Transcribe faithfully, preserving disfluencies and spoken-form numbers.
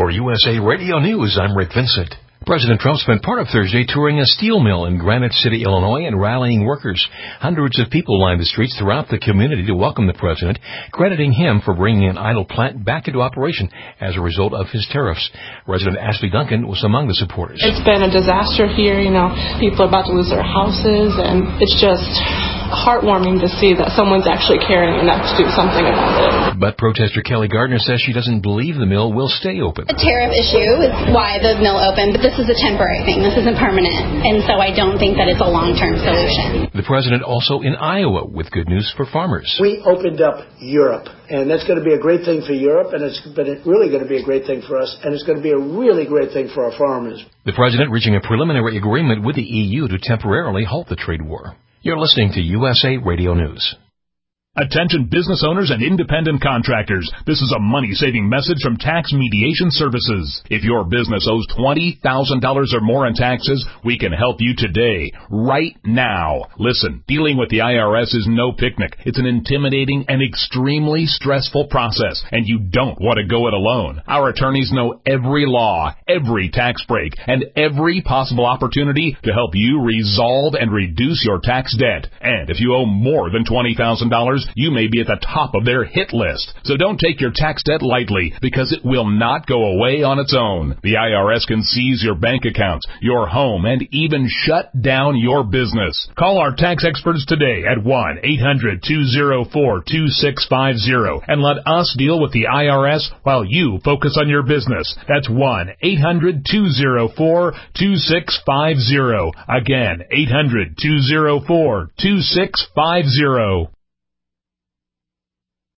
For U S A Radio News, I'm Rick Vincent. President Trump spent part of Thursday touring a steel mill in Granite City, Illinois, and rallying workers. Hundreds of people lined the streets throughout the community to welcome the president, crediting him for bringing an idle plant back into operation as a result of his tariffs. Resident Ashley Duncan was among the supporters. It's been a disaster here. You know, people are about to lose their houses, and it's just heartwarming to see that someone's actually caring enough to do something about it. But protester Kelly Gardner says she doesn't believe the mill will stay open. The tariff issue is why the mill opened, but this is a temporary thing. This isn't permanent, and so I don't think that it's a long-term solution. The president also in Iowa with good news for farmers. We opened up Europe, and that's going to be a great thing for Europe, and it's but it's really going to be a great thing for us, and it's going to be a really great thing for our farmers. The president reaching a preliminary agreement with the E U to temporarily halt the trade war. You're listening to U S A Radio News. Attention business owners and independent contractors. This is a money-saving message from Tax Mediation Services. If your business owes twenty thousand dollars or more in taxes, we can help you today, right now. Listen, dealing with the I R S is no picnic. It's an intimidating and extremely stressful process, and you don't want to go it alone. Our attorneys know every law, every tax break, and every possible opportunity to help you resolve and reduce your tax debt. And if you owe more than twenty thousand dollars, you may be at the top of their hit list. So don't take your tax debt lightly, because it will not go away on its own. The I R S can seize your bank accounts, your home, and even shut down your business. Call our tax experts today at one eight hundred two oh four two six five oh and let us deal with the I R S while you focus on your business. That's one eight hundred two oh four two six five oh. Again, eight hundred two oh four two six five oh.